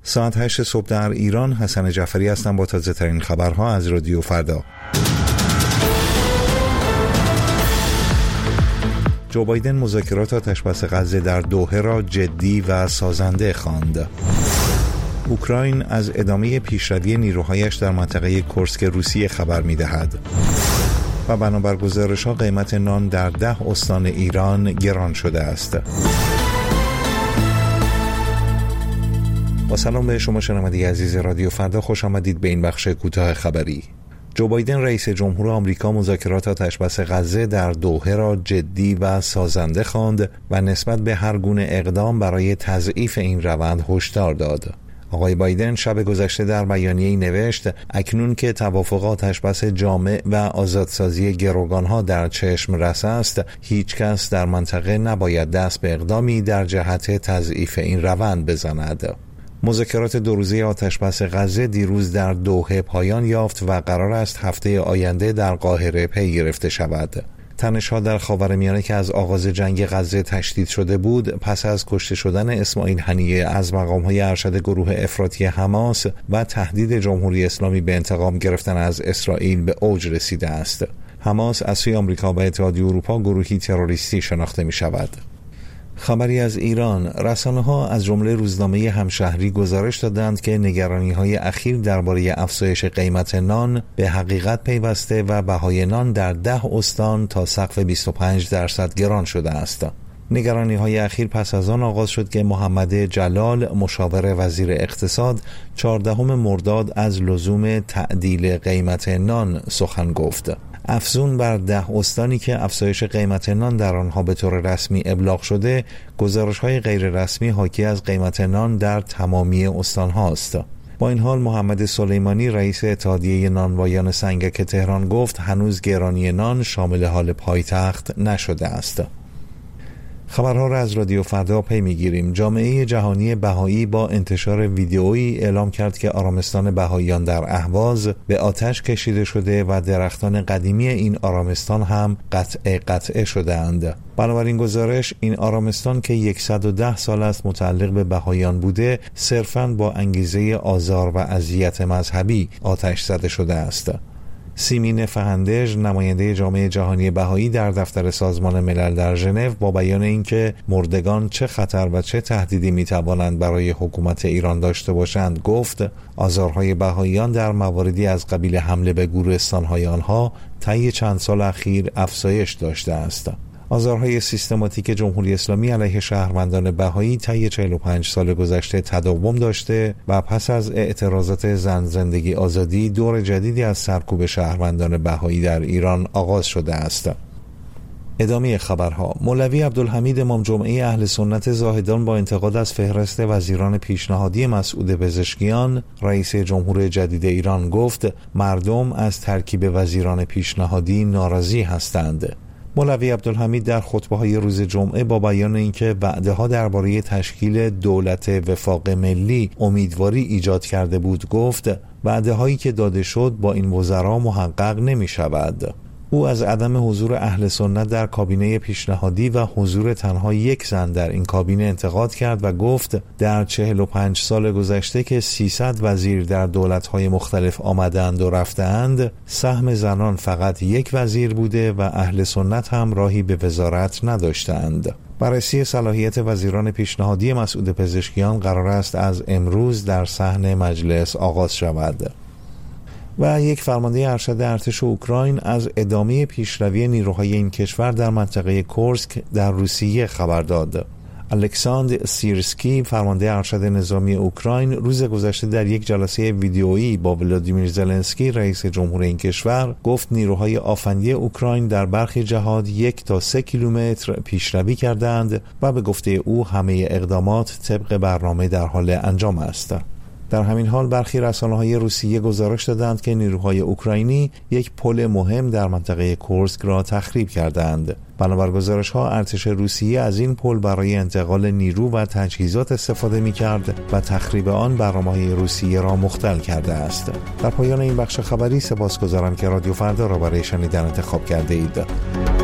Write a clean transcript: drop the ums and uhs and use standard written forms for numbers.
ساعت 8 صبح در ایران. حسن جعفری هستم با تازه ترین خبرها از رادیو فردا. جو بایدن مذاکرات آتشبس غزه در دوحه را جدی و سازنده خواند. اوکراین از ادامه پیشروی نیروهایش در منطقه کورسک روسیه خبر می‌دهد. و بنابر گزارش‌ها قیمت نان در 10 استان ایران گران شده است. با سلام به شما شنونده عزیز رادیو فردا، خوش آمدید به این بخش کوتاه خبری. جو بایدن رئیس جمهور آمریکا مذاکرات آتشبس غزه در دوحه را جدی و سازنده خواند و نسبت به هر گونه اقدام برای تضعیف این روند هشدار داد. آقای بایدن شب گذشته در بیانیه‌ای نوشت اکنون که توافق آتشبس جامع و آزادسازی گروگانها در چشم رس است، هیچ کس در منطقه نباید دست به اقدامی در جهت تضعیف این روند بزند. مذاکرات 2 روزه آتشبس غزه دیروز در دوحه پایان یافت و قرار است هفته آینده در قاهره پی گرفته شود. تنش‌ها در خاورمیانه که از آغاز جنگ غزه تشدید شده بود، پس از کشته شدن اسماعیل هنیه از مقام‌های ارشد گروه افراطی حماس و تهدید جمهوری اسلامی به انتقام گرفتن از اسرائیل به اوج رسیده است. حماس از سوی آمریکا و اتحادیه اروپا گروهی تروریستی شناخته می‌شود. خبری از ایران. رسانه‌ها از جمله روزنامه همشهری گزارش دادند که نگرانی‌های اخیر درباره افزایش قیمت نان به حقیقت پیوسته و بهای نان در 10 استان تا سقف 25% گران شده است. نگرانی‌های اخیر پس از آن آغاز شد که محمد جلال مشاور وزیر اقتصاد 14 مرداد از لزوم تعدیل قیمت نان سخن گفت. افزون بر 10 استانی که افزایش قیمت نان در آنها به طور رسمی ابلاغ شده، گزارش‌های غیر رسمی حاکی از قیمت نان در تمامی استان هاست. با این حال محمد سلیمانی رئیس اتحادیه نانوایان سنگک تهران گفت هنوز گرانی نان شامل حال پایتخت نشده است. خبرها را از رادیو فردا پی میگیریم. جامعه جهانی بهایی با انتشار ویدئویی اعلام کرد که آرامستان بهاییان در اهواز به آتش کشیده شده و درختان قدیمی این آرامستان هم قطعه شده‌اند. بنابراین گزارش این آرامستان که 110 سال است متعلق به بهاییان بوده، صرفاً با انگیزه آزار و اذیت مذهبی آتش زده شده است. سیمین فهندژ نماینده جامعه جهانی بهایی در دفتر سازمان ملل در ژنو با بیان اینکه مردگان چه خطر و چه تهدیدی میتوانند برای حکومت ایران داشته باشند گفت آزارهای بهاییان در مواردی از قبیل حمله به گورستان‌های آنها طی چند سال اخیر افزایش داشته است. آزارهای سیستماتیک جمهوری اسلامی علیه شهروندان بهایی طی 45 سال گذشته تداوم داشته و پس از اعتراضات زن زندگی آزادی دور جدیدی از سرکوب شهروندان بهایی در ایران آغاز شده است. ادامه خبرها. مولوی عبدالحمید امام جمعه اهل سنت زاهدان با انتقاد از فهرست وزیران پیشنهادی مسعود پزشکیان رئیس جمهور جدید ایران گفت مردم از ترکیب وزیران پیشنهادی ناراضی هستند. مولوی عبدالحمید در خطبه‌های روز جمعه با بیان اینکه وعده‌ها درباره تشکیل دولت وفاق ملی امیدواری ایجاد کرده بود گفت وعده‌هایی که داده شد با این وزرا محقق نمی‌شود. او از عدم حضور اهل سنت در کابینه پیشنهادی و حضور تنها یک زن در این کابینه انتقاد کرد و گفت در 45 سال گذشته که 300 وزیر در دولت‌های مختلف آمدند و رفتند، سهم زنان فقط یک وزیر بوده و اهل سنت هم راهی به وزارت نداشتند. بررسی صلاحیت وزیران پیشنهادی مسعود پزشکیان قرار است از امروز در صحن مجلس آغاز شود. و یک فرمانده ارشد ارتش اوکراین از ادامه پیشروی نیروهای این کشور در منطقه کورسک در روسیه خبر داد. الکساندر سیرسکی فرمانده ارشد نظامی اوکراین روز گذشته در یک جلسه ویدیویی با ولادیمیر زلنسکی رئیس جمهور این کشور گفت نیروهای آفندی اوکراین در برخی جهات 1 تا 3 کیلومتر پیشروی کردند و به گفته او همه اقدامات طبق برنامه در حال انجام است. در همین حال برخی رسانه‌های روسیه گزارش دادند که نیروهای اوکراینی یک پل مهم در منطقه کورسک را تخریب کردند. بنابر گزارش‌ها ارتش روسیه از این پل برای انتقال نیرو و تجهیزات استفاده می‌کرد و تخریب آن برنامه‌های روسیه را مختل کرده است. در پایان این بخش خبری سپاسگزارم که رادیو فردا را برای شنیدن انتخاب کرده اید.